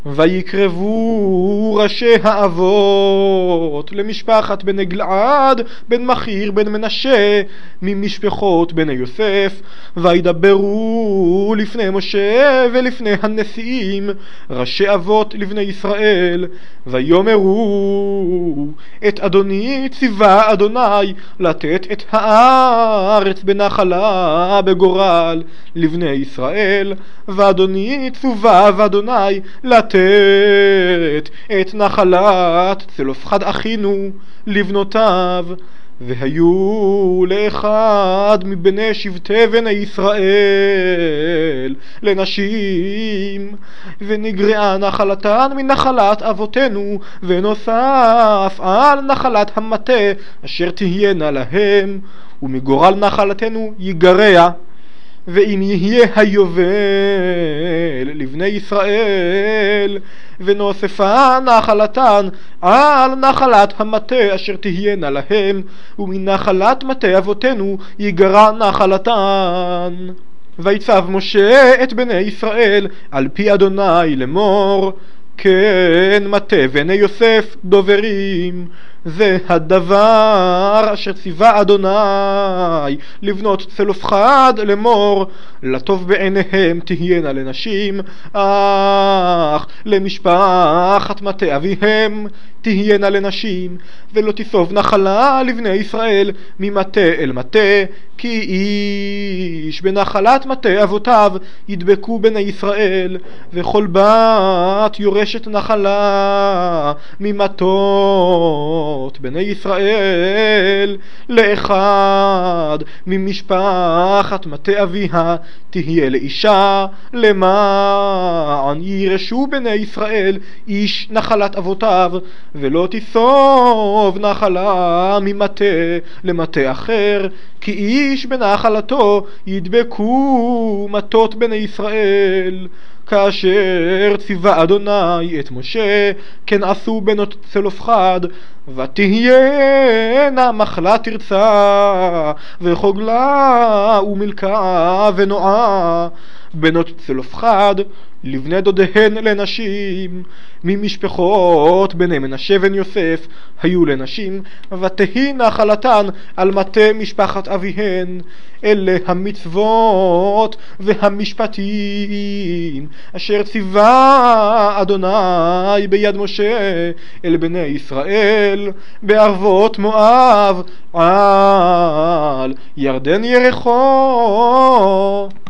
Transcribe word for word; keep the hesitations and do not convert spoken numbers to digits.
ויקרבו ראשי האבות למשפחת בני גלעד, בן מחיר, בן מנשה, ממשפחות בני יוסף, וידברו לפני משה ולפני הנשיאים, ראשי אבות לבני ישראל, ויאמרו את אדוני ציווה אדוני לתת את הארץ בנחלה בגורל לבני ישראל, ואדוני צווה ואדוני לתת את נחלת צלופחד אחינו לבנותיו. והיו לאחד מבני שבטי בני ישראל לנשים, ונגרעה נחלתן מנחלת אבותינו, ונוסף על נחלת המטה אשר תהיינה להם, ומגורל נחלתנו יגרע. ואם יהיה היובל לבני ישראל ונוספה נחלתן על נחלת המטה אשר תהיינה להם, ומנחלת מטה אבותינו יגרע נחלתן. ויצב משה את בני ישראל על פי אדוני לאמור, כן מטה בני יוסף דוברים, זה הדבר אשר ציווה אדוני לבנות צלופחד לאמור, לטוב בעיניהם תהיינה לנשים, אך למשפחת מטה אביהם תהיינה לנשים, ולא תיסוב נחלה לבני ישראל ממטה אל מטה, כי איש בנחלת מטה אבותיו ידבקו בני ישראל, וכל בת יורשת נחלה ממטות בני ישראל לאחד ממשפחת מטה אביה תהיה לאישה, למען ירשו בני ישראל איש נחלת אבותיו, ולא תיסוב נחלה ממטה למטה אחר, כי איש בנחלתו ידבקו מטות בני ישראל. כאשר ציווה אדוני את משה, כן עשו בנות צלופחד, ותהיינה מחלה תרצה וחוגלה ומלכה ונועה, בנות צלופחד לבני דודיהן לנשים, ממשפחות בני מנשה בן יוסף היו לנשים, ותהי נחלתן על מטה משפחת אביהן. אלה המצוות והמשפטים אשר ציווה אדוני ביד משה אל בני ישראל בערבות מואב על ירדן יריחו.